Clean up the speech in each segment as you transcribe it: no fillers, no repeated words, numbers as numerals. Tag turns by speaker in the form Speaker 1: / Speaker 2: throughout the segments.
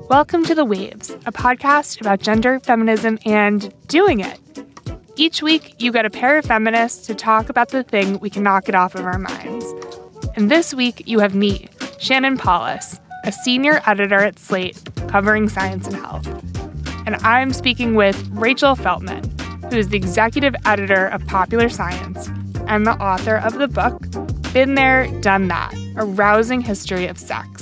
Speaker 1: Welcome to The Waves, a podcast about gender, feminism, and doing it. Each week, you get a pair of feminists to talk about the thing we can knock it off of our minds. And this week, you have me, Shannon Paulus, a senior editor at Slate covering science and health. And I'm speaking with Rachel Feltman, who is the executive editor of Popular Science and the author of the book, Been There, Done That, A Rousing History of Sex.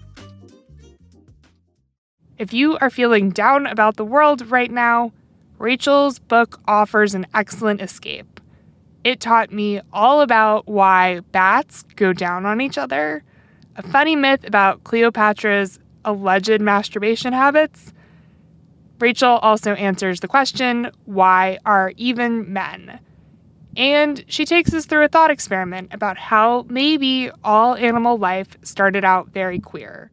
Speaker 1: If you are feeling down about the world right now, Rachel's book offers an excellent escape. It taught me all about why bats go down on each other, a funny myth about Cleopatra's alleged masturbation habits. Rachel also answers the question, why are even men? And she takes us through a thought experiment about how maybe all animal life started out very queer.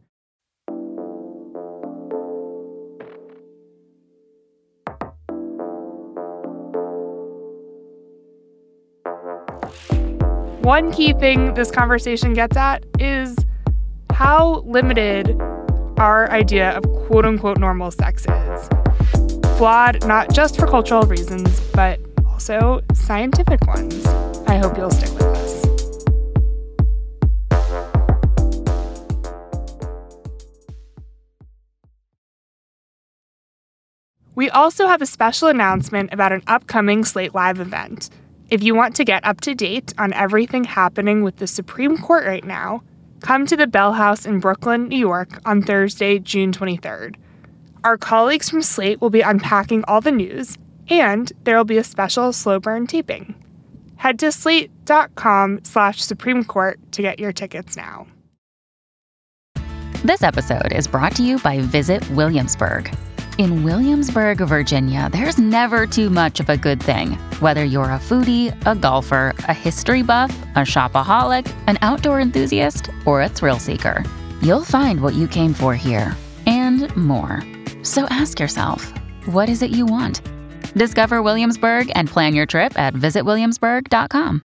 Speaker 1: One key thing this conversation gets at is how limited our idea of quote-unquote normal sex is. Flawed not just for cultural reasons, but also scientific ones. I hope you'll stick with us. We also have a special announcement about an upcoming Slate Live event. If you want to get up to date on everything happening with the Supreme Court right now, come to the Bell House in Brooklyn, New York on Thursday, June 23rd. Our colleagues from Slate will be unpacking all the news, and there will be a special slow burn taping. Head to slate.com/Supreme Court to get your tickets now.
Speaker 2: This episode is brought to you by Visit Williamsburg. In Williamsburg, Virginia, there's never too much of a good thing. Whether you're a foodie, a golfer, a history buff, a shopaholic, an outdoor enthusiast, or a thrill seeker, you'll find what you came for here and more. So ask yourself, what is it you want? Discover Williamsburg and plan your trip at visitwilliamsburg.com.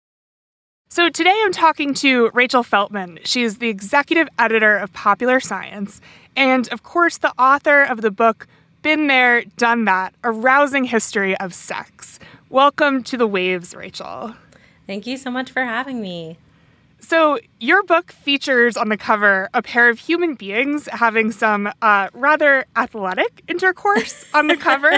Speaker 1: So today I'm talking to Rachel Feltman. She is the executive editor of Popular Science and, of course, the author of the book, Been There, Done That, A Rousing History of Sex. Welcome to The Waves, Rachel.
Speaker 3: Thank you so much for having me.
Speaker 1: So your book features on the cover a pair of human beings having some rather athletic intercourse on the cover.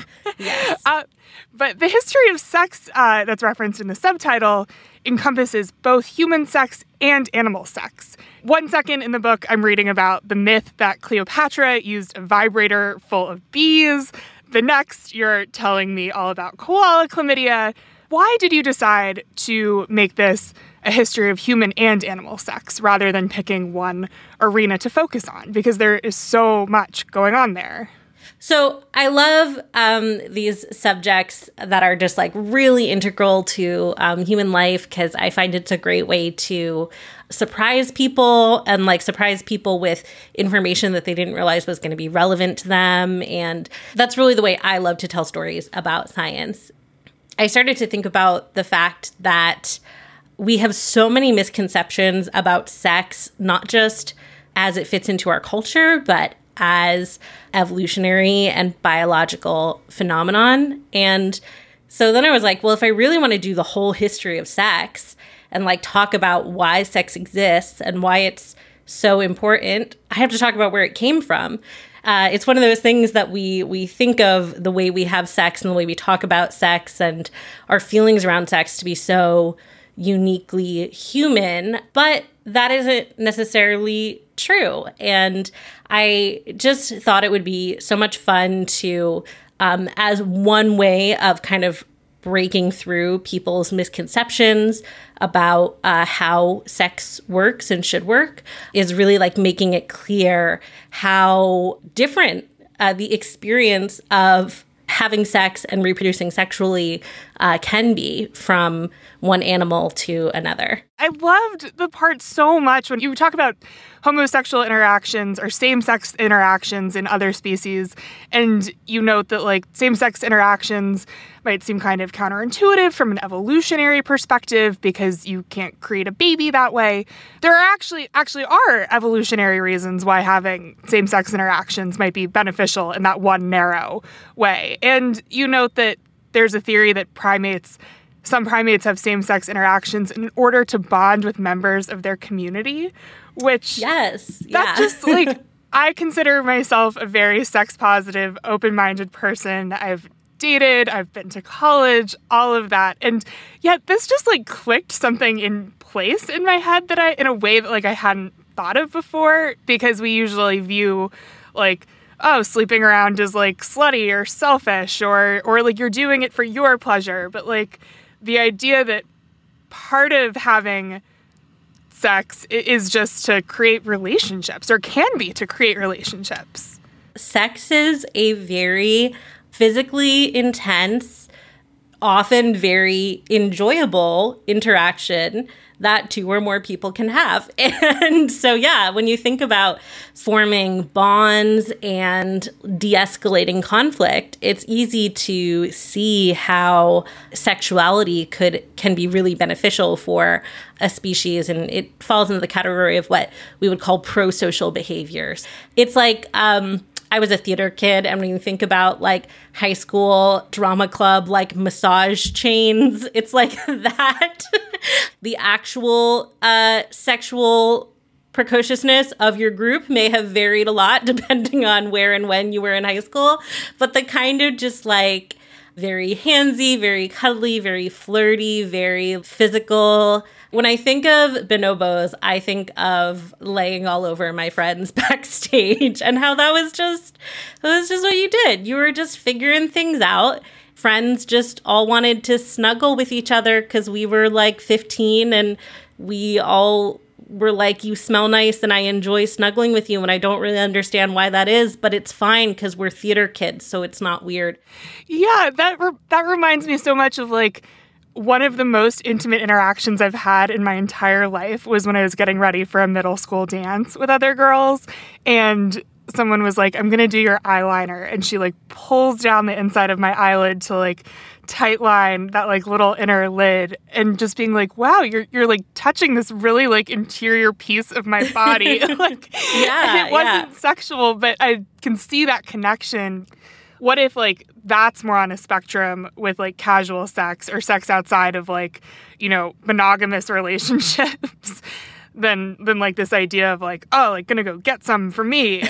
Speaker 3: Yes.
Speaker 1: But the history of sex that's referenced in the subtitle encompasses both human sex and animal sex. 1 second in the book, I'm reading about the myth that Cleopatra used a vibrator full of bees. The next, you're telling me all about koala chlamydia. Why did you decide to make this a history of human and animal sex rather than picking one arena to focus on? Because there is so much going on there.
Speaker 3: So I love these subjects that are just like really integral to human life because I find it's a great way to surprise people and like surprise people with information that they didn't realize was going to be relevant to them. And that's really the way I love to tell stories about science. I started to think about the fact that we have so many misconceptions about sex, not just as it fits into our culture, but as evolutionary and biological phenomenon. And so then I was like, well, if I really want to do the whole history of sex and like talk about why sex exists and why it's so important, I have to talk about where it came from. It's one of those things that we think of the way we have sex and the way we talk about sex and our feelings around sex to be so uniquely human, but that isn't necessarily true. And I just thought it would be so much fun to, as one way of kind of breaking through people's misconceptions about how sex works and should work, is really like making it clear how different the experience of having sex and reproducing sexually can be from one animal to another.
Speaker 1: I loved the part so much when you talk about homosexual interactions or same-sex interactions in other species, and you note that like same-sex interactions might seem kind of counterintuitive from an evolutionary perspective because you can't create a baby that way. There are actually are evolutionary reasons why having same-sex interactions might be beneficial in that one narrow way. And you note that there's a theory that some primates have same-sex interactions in order to bond with members of their community, which just like, I consider myself a very sex-positive, open-minded person. I've dated, I've been to college, all of that. And yet this just like clicked something in place in my head that in a way that like I hadn't thought of before, because we usually view like, oh, sleeping around is like slutty or selfish or like you're doing it for your pleasure. But like the idea that part of having sex is just to create relationships, or can be to create relationships.
Speaker 3: Sex is a very physically intense, often very enjoyable interaction that two or more people can have. And so, yeah, when you think about forming bonds and de-escalating conflict, it's easy to see how sexuality can be really beneficial for a species. And it falls into the category of what we would call pro-social behaviors. It's like, I was a theater kid, and when you think about like high school drama club, like massage chains, it's like that. The actual sexual precociousness of your group may have varied a lot depending on where and when you were in high school, but the kind of just like very handsy, very cuddly, very flirty, very physical. When I think of bonobos, I think of laying all over my friends backstage and how that was just what you did. You were just figuring things out. Friends just all wanted to snuggle with each other because we were like 15 and we all were like, you smell nice and I enjoy snuggling with you, and I don't really understand why that is, but it's fine because we're theater kids, so it's not weird.
Speaker 1: Yeah, that reminds me so much of like one of the most intimate interactions I've had in my entire life was when I was getting ready for a middle school dance with other girls, and someone was like, I'm going to do your eyeliner. And she like pulls down the inside of my eyelid to like tight line that like little inner lid, and just being like, wow, you're like touching this really like interior piece of my body. Like, yeah, it wasn't sexual, but I can see that connection. What if like that's more on a spectrum with like casual sex or sex outside of like, you know, monogamous relationships? Than like this idea of like, oh, like gonna go get some for me.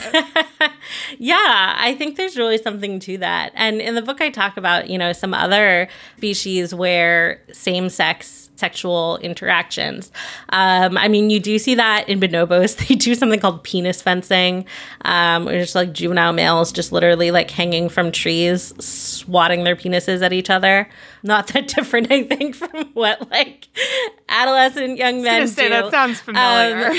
Speaker 3: Yeah, I think there's really something to that. And in the book I talk about, you know, some other species where same-sex sexual interactions. I mean, you do see that in bonobos. They do something called penis fencing, where just like juvenile males just literally like hanging from trees, swatting their penises at each other. Not that different, I think, from what like adolescent young men do.
Speaker 1: That sounds familiar.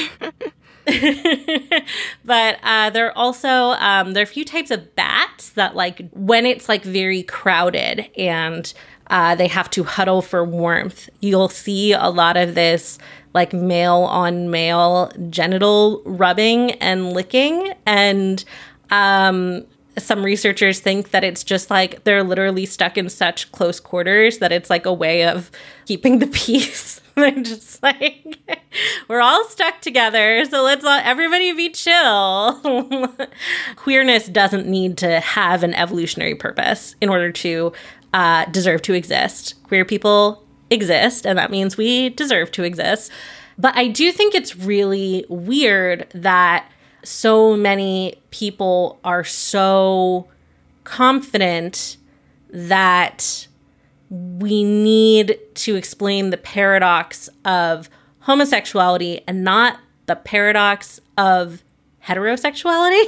Speaker 3: But there are also there are a few types of bats that like when it's like very crowded and they have to huddle for warmth, you'll see a lot of this like male on male genital rubbing and licking. And some researchers think that it's just like they're literally stuck in such close quarters that it's like a way of keeping the peace. They're just like, we're all stuck together, so let's everybody be chill. Queerness doesn't need to have an evolutionary purpose in order to deserve to exist. Queer people exist, and that means we deserve to exist. But I do think it's really weird that so many people are so confident that we need to explain the paradox of homosexuality and not the paradox of heterosexuality.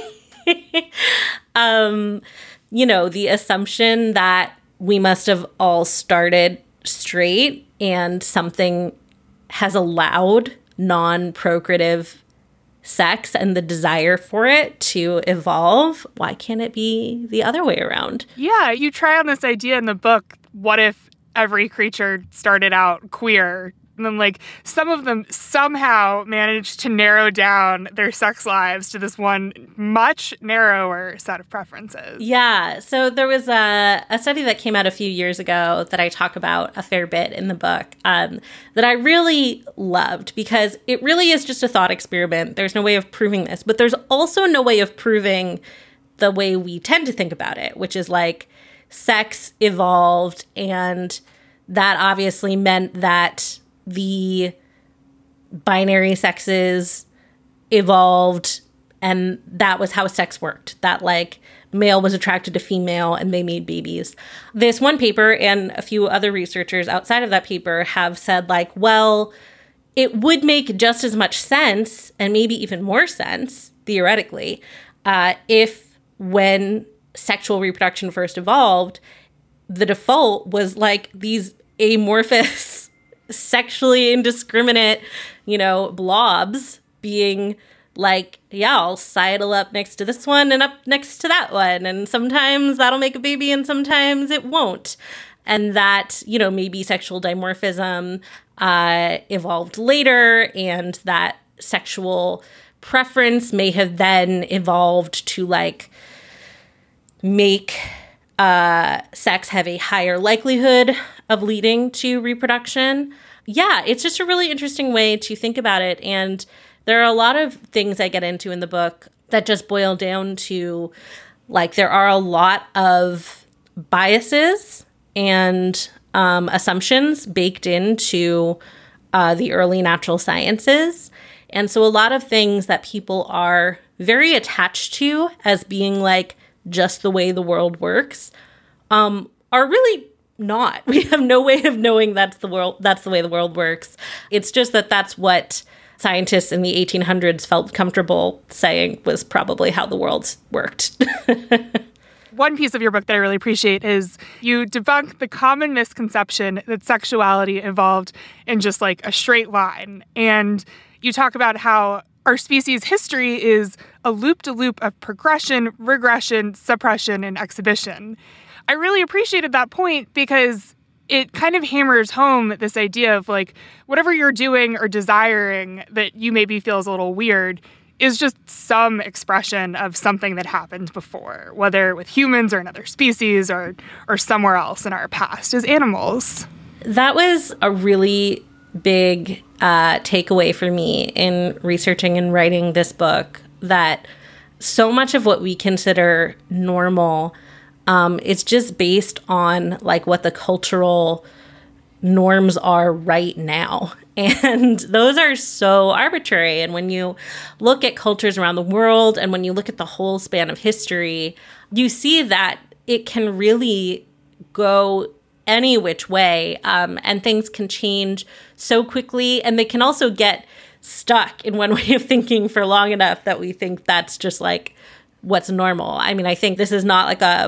Speaker 3: You know, the assumption that we must have all started straight and something has allowed non-procreative sex and the desire for it to evolve. Why can't it be the other way around?
Speaker 1: Yeah, you try on this idea in the book. What if every creature started out queer. And then, like, some of them somehow managed to narrow down their sex lives to this one much narrower set of preferences.
Speaker 3: Yeah. So there was a study that came out a few years ago that I talk about a fair bit in the book that I really loved because it really is just a thought experiment. There's no way of proving this, but there's also no way of proving the way we tend to think about it, which is like sex evolved, and that obviously meant that the binary sexes evolved, and that was how sex worked. That like male was attracted to female and they made babies. This one paper and a few other researchers outside of that paper have said like, well, it would make just as much sense and maybe even more sense, theoretically, if when sexual reproduction first evolved, the default was like these amorphous sexually indiscriminate, blobs being like, yeah, I'll sidle up next to this one and up next to that one. And sometimes that'll make a baby and sometimes it won't. And that, maybe sexual dimorphism evolved later, and that sexual preference may have then evolved to like make sex have a higher likelihood of leading to reproduction. Yeah, it's just a really interesting way to think about it. And there are a lot of things I get into in the book that just boil down to, like, there are a lot of biases and assumptions baked into the early natural sciences. And so a lot of things that people are very attached to as being like just the way the world works are really not. We have no way of knowing that's the way the world works. It's just that that's what scientists in the 1800s felt comfortable saying was probably how the world worked.
Speaker 1: One piece of your book that I really appreciate is you debunk the common misconception that sexuality evolved in just like a straight line. And you talk about how our species' history is a loop-de-loop of progression, regression, suppression, and exhibition. I really appreciated that point because it kind of hammers home this idea of like whatever you're doing or desiring that you maybe feels a little weird is just some expression of something that happened before, whether with humans or another species or somewhere else in our past as animals.
Speaker 3: That was a really big takeaway for me in researching and writing this book, that so much of what we consider normal it's just based on like what the cultural norms are right now. And those are so arbitrary. And when you look at cultures around the world and when you look at the whole span of history, you see that it can really go any which way, and things can change so quickly. And they can also get stuck in one way of thinking for long enough that we think that's just like what's normal. I mean, I think this is not like a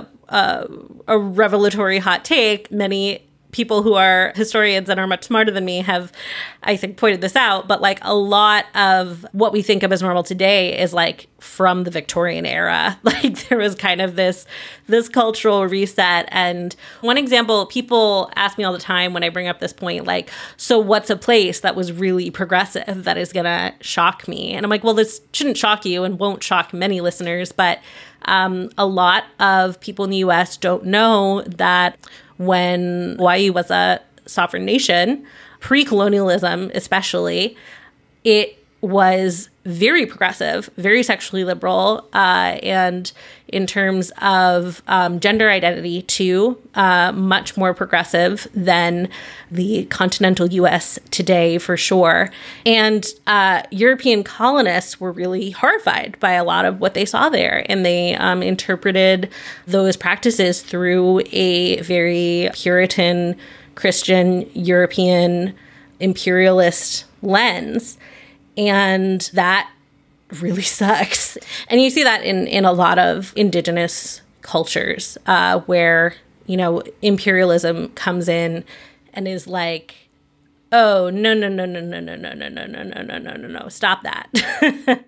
Speaker 3: revelatory hot take. Many people who are historians and are much smarter than me have, I think, pointed this out. But like a lot of what we think of as normal today is like from the Victorian era. Like there was kind of this cultural reset. And one example, people ask me all the time when I bring up this point, like, so what's a place that was really progressive that is going to shock me? And I'm like, well, this shouldn't shock you and won't shock many listeners. But a lot of people in the U.S. don't know that when Hawaii was a sovereign nation, pre-colonialism especially, it was very progressive, very sexually liberal, and in terms of gender identity too, much more progressive than the continental U.S. today for sure. And European colonists were really horrified by a lot of what they saw there, and they interpreted those practices through a very Puritan, Christian, European, imperialist lens. And that really sucks. And you see that in a lot of indigenous cultures where, imperialism comes in and is like, oh, no, stop that.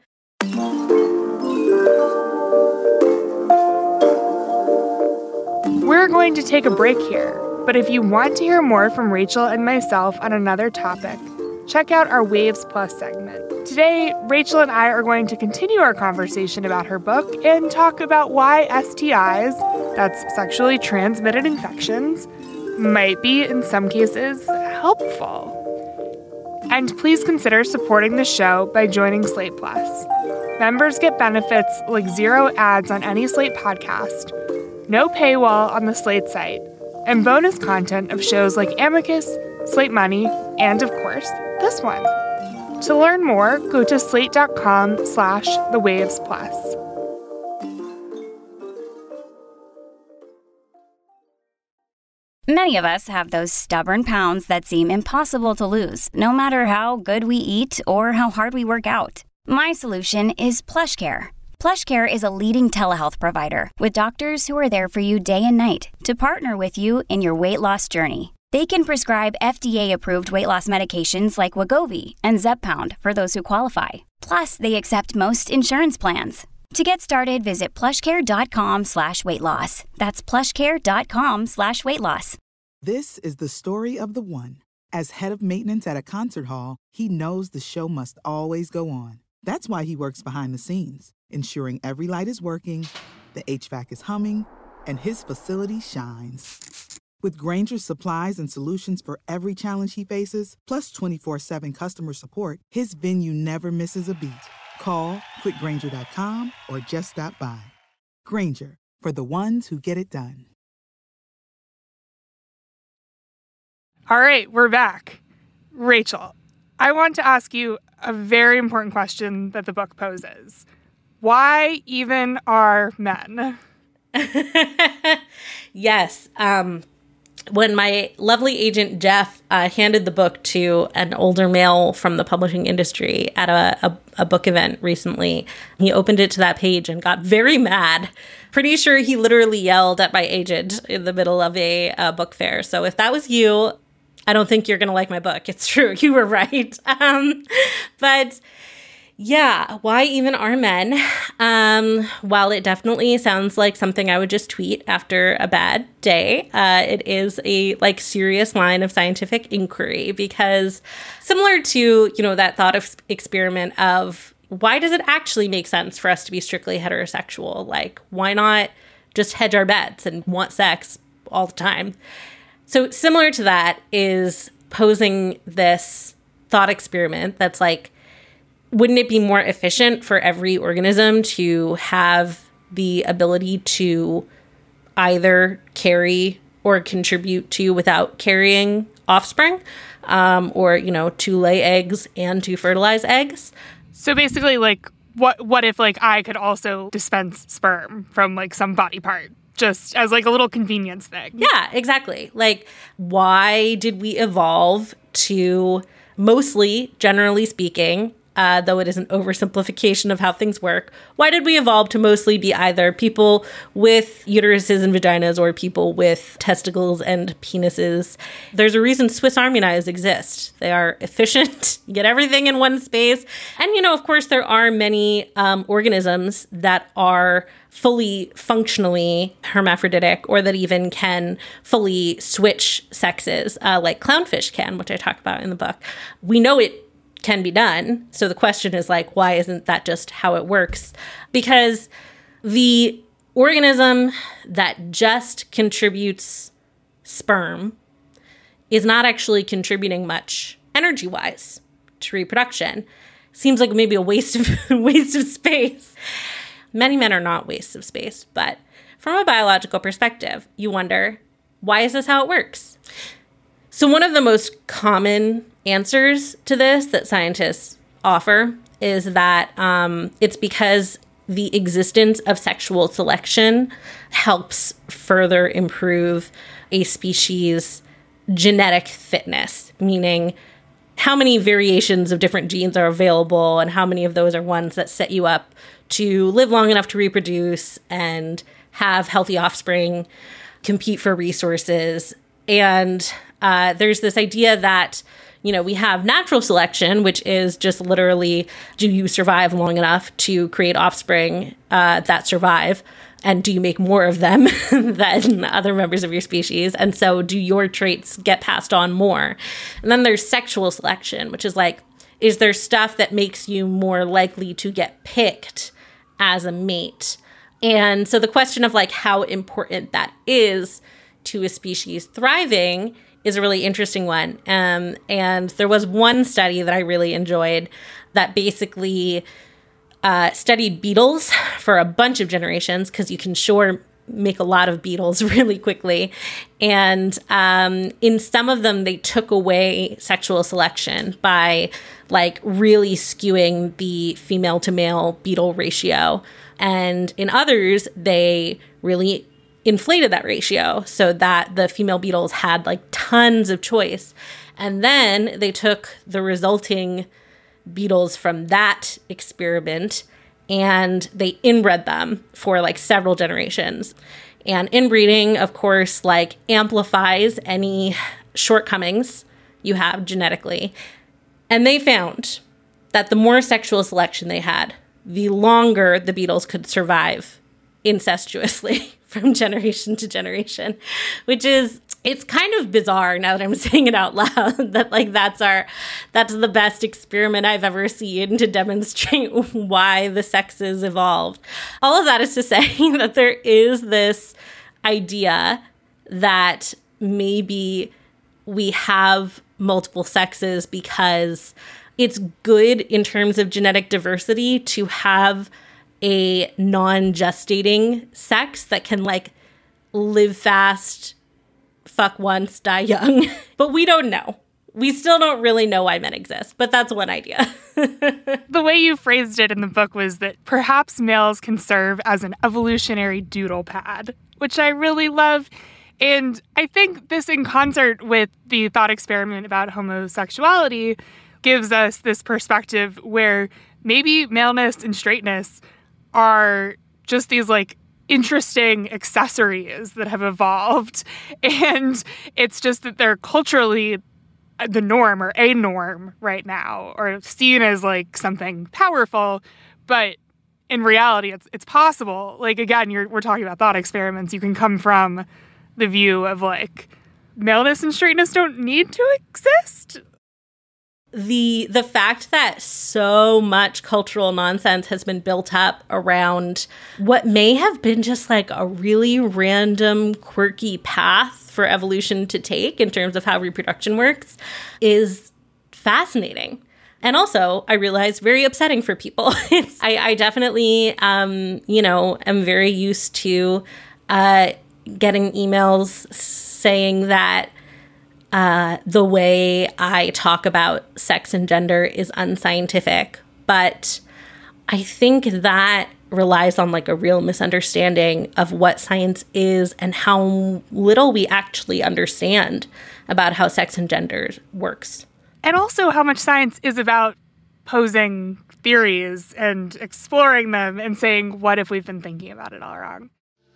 Speaker 1: We're going to take a break here. But if you want to hear more from Rachel and myself on another topic, check out our Waves Plus segment. Today, Rachel and I are going to continue our conversation about her book and talk about why STIs, that's sexually transmitted infections, might be, in some cases, helpful. And please consider supporting the show by joining Slate Plus. Members get benefits like 0 ads on any Slate podcast, no paywall on the Slate site, and bonus content of shows like Amicus, Slate Money, and of course, this one. To learn more, go to slate.com/thewavesplus.
Speaker 4: Many of us have those stubborn pounds that seem impossible to lose, no matter how good we eat or how hard we work out. My solution is PlushCare. PlushCare is a leading telehealth provider with doctors who are there for you day and night to partner with you in your weight loss journey. They can prescribe FDA-approved weight loss medications like Wegovy and Zepbound for those who qualify. Plus, they accept most insurance plans. To get started, visit plushcare.com/weightloss. That's plushcare.com/weightloss.
Speaker 5: This is the story of the one. As head of maintenance at a concert hall, he knows the show must always go on. That's why he works behind the scenes, ensuring every light is working, the HVAC is humming, and his facility shines. With Grainger's supplies and solutions for every challenge he faces, plus 24/7 customer support, his venue never misses a beat. Call quickgrainger.com or just stop by. Grainger, for the ones who get it done.
Speaker 1: All right, we're back. Rachel, I want to ask you a very important question that the book poses. Why even are men?
Speaker 3: Yes. When my lovely agent Jeff handed the book to an older male from the publishing industry at a book event recently, he opened it to that page and got very mad. Pretty sure he literally yelled at my agent in the middle of a book fair. So if that was you, I don't think you're going to like my book. It's true. You were right. But yeah, why even are men? While it definitely sounds like something I would just tweet after a bad day, it is a serious line of scientific inquiry, because similar to, that thought experiment of why does it actually make sense for us to be strictly heterosexual? Like, why not just hedge our bets and want sex all the time? So similar to that is posing this thought experiment that's like, wouldn't it be more efficient for every organism to have the ability to either carry or contribute to without carrying offspring, or, to lay eggs and to fertilize eggs?
Speaker 1: So basically, what if I could also dispense sperm from some body part, just as a little convenience thing?
Speaker 3: Yeah, exactly. Why did we evolve to mostly, generally speaking, though it is an oversimplification of how things work, why did we evolve to mostly be either people with uteruses and vaginas or people with testicles and penises? There's a reason Swiss Army knives exist. They are efficient, you get everything in one space. And, of course, there are many organisms that are fully functionally hermaphroditic, or that even can fully switch sexes, like clownfish can, which I talk about in the book. We know it can be done. So the question is why isn't that just how it works? Because the organism that just contributes sperm is not actually contributing much energy-wise to reproduction. Seems like maybe a waste of space. Many men are not wastes of space, but from a biological perspective, you wonder, why is this how it works? So one of the most common answers to this that scientists offer is that it's because the existence of sexual selection helps further improve a species' genetic fitness, meaning how many variations of different genes are available and how many of those are ones that set you up to live long enough to reproduce and have healthy offspring, compete for resources. And there's this idea that, we have natural selection, which is just literally, do you survive long enough to create offspring that survive? And do you make more of them than other members of your species? And so do your traits get passed on more? And then there's sexual selection, which is like, is there stuff that makes you more likely to get picked as a mate? And so the question of like how important that is to a species thriving is a really interesting one. And there was one study that I really enjoyed that basically studied beetles for a bunch of generations, because you can sure make a lot of beetles really quickly. And in some of them, they took away sexual selection by like really skewing the female to male beetle ratio. And in others, they really inflated that ratio so that the female beetles had like tons of choice. And then they took the resulting beetles from that experiment and they inbred them for like several generations. And inbreeding, of course, like amplifies any shortcomings you have genetically. And they found that the more sexual selection they had, the longer the beetles could survive incestuously from generation to generation, which is, it's kind of bizarre now that I'm saying it out loud, that like that's the best experiment I've ever seen to demonstrate why the sexes evolved. All of that is to say that there is this idea that maybe we have multiple sexes because it's good in terms of genetic diversity to have a non-gestating sex that can like live fast, fuck once, die young. But we don't know. We still don't really know why men exist, but that's one idea.
Speaker 1: The way you phrased it in the book was that perhaps males can serve as an evolutionary doodle pad, which I really love. And I think this, in concert with the thought experiment about homosexuality, gives us this perspective where maybe maleness and straightness are just these like interesting accessories that have evolved. And it's just that they're culturally the norm or a norm right now, or seen as like something powerful. But in reality, it's possible. Like, again, we're talking about thought experiments. You can come from the view of like maleness and straightness don't need to exist.
Speaker 3: The fact that so much cultural nonsense has been built up around what may have been just like a really random, quirky path for evolution to take in terms of how reproduction works is fascinating. And also, I realize, very upsetting for people. I definitely, am very used to getting emails saying that the way I talk about sex and gender is unscientific. But I think that relies on like a real misunderstanding of what science is and how little we actually understand about how sex and gender works.
Speaker 1: And also how much science is about posing theories and exploring them and saying, what if we've been thinking about it all wrong?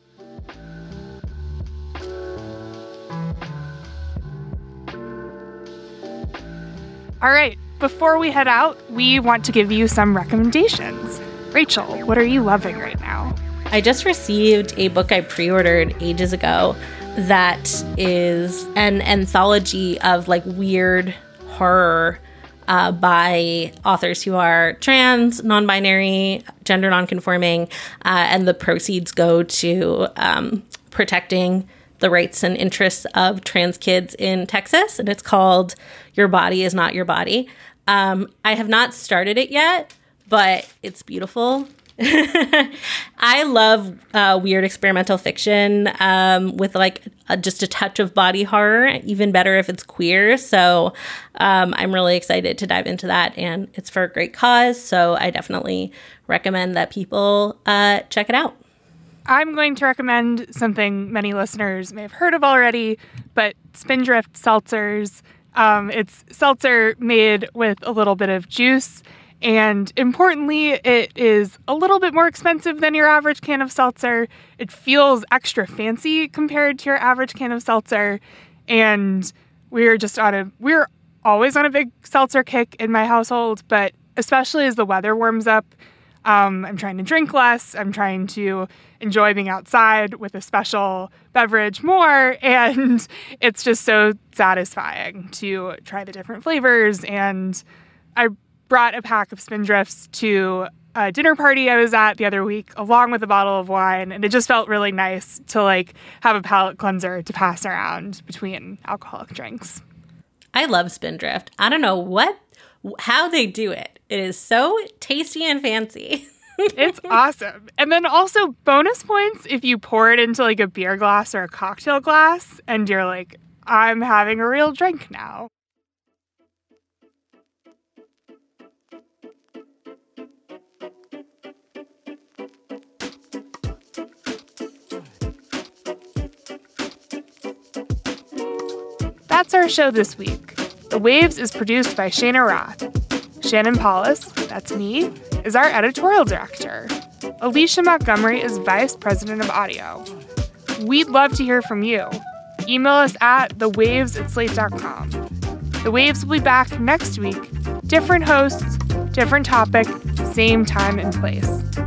Speaker 1: All right, before we head out, we want to give you some recommendations. Rachel, what are you loving right now?
Speaker 3: I just received a book I pre-ordered ages ago that is an anthology of like weird horror by authors who are trans, non-binary, gender non-conforming, and the proceeds go to protecting the rights and interests of trans kids in Texas, and it's called Your Body Is Not Your Body. I have not started it yet, but it's beautiful. I love weird experimental fiction with like just a touch of body horror, even better if it's queer. So I'm really excited to dive into that, and it's for a great cause. So I definitely recommend that people check it out.
Speaker 1: I'm going to recommend something many listeners may have heard of already, but Spindrift seltzers. It's seltzer made with a little bit of juice. And importantly, it is a little bit more expensive than your average can of seltzer. It feels extra fancy compared to your average can of seltzer. And we're always on a big seltzer kick in my household, but especially as the weather warms up, I'm trying to drink less. I'm trying to enjoy being outside with a special beverage more. And it's just so satisfying to try the different flavors. And I brought a pack of Spindrifts to a dinner party I was at the other week, along with a bottle of wine. And it just felt really nice to like have a palate cleanser to pass around between alcoholic drinks.
Speaker 3: I love Spindrift. I don't know how they do it. It is so tasty and fancy.
Speaker 1: It's awesome. And then also bonus points if you pour it into like a beer glass or a cocktail glass and you're like, I'm having a real drink now. That's our show this week. The Waves is produced by Shana Roth. Shannon Paulus, that's me, is our editorial director. Alicia Montgomery is vice president of audio. We'd love to hear from you. Email us at thewaves@slate.com. The Waves will be back next week. Different hosts, different topic, same time and place.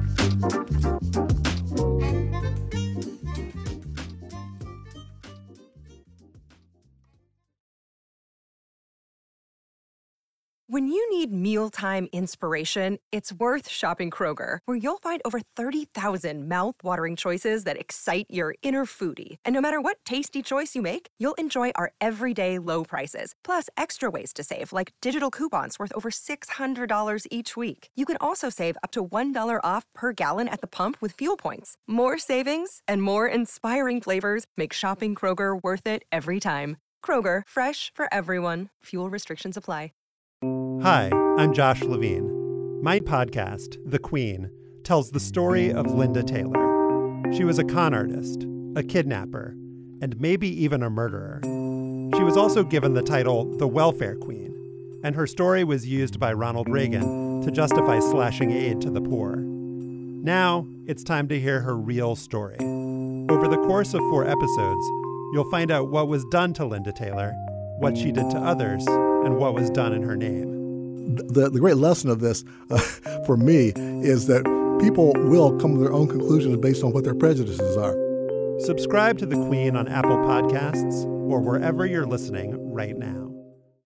Speaker 6: When you need mealtime inspiration, it's worth shopping Kroger, where you'll find over 30,000 mouth-watering choices that excite your inner foodie. And no matter what tasty choice you make, you'll enjoy our everyday low prices, plus extra ways to save, like digital coupons worth over $600 each week. You can also save up to $1 off per gallon at the pump with fuel points. More savings and more inspiring flavors make shopping Kroger worth it every time. Kroger, fresh for everyone. Fuel restrictions apply.
Speaker 7: Hi, I'm Josh Levine. My podcast, The Queen, tells the story of Linda Taylor. She was a con artist, a kidnapper, and maybe even a murderer. She was also given the title the Welfare Queen, and her story was used by Ronald Reagan to justify slashing aid to the poor. Now, it's time to hear her real story. Over the course of 4 episodes, you'll find out what was done to Linda Taylor, what she did to others, and what was done in her name.
Speaker 8: The great lesson of this, for me, is that people will come to their own conclusions based on what their prejudices are.
Speaker 7: Subscribe to The Queen on Apple Podcasts or wherever you're listening right now.